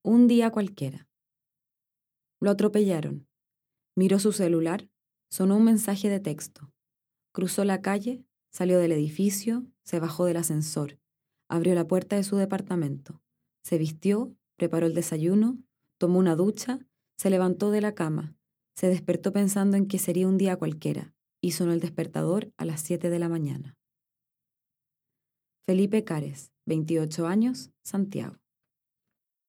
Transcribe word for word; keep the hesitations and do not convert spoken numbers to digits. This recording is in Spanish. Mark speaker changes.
Speaker 1: Un día cualquiera. Lo atropellaron. Miró su celular, sonó un mensaje de texto. Cruzó la calle, salió del edificio, se bajó del ascensor, abrió la puerta de su departamento, se vistió, preparó el desayuno, tomó una ducha, se levantó de la cama, se despertó pensando en que sería un día cualquiera y sonó el despertador a las siete de la mañana. Felipe Cares, veintiocho años, Santiago.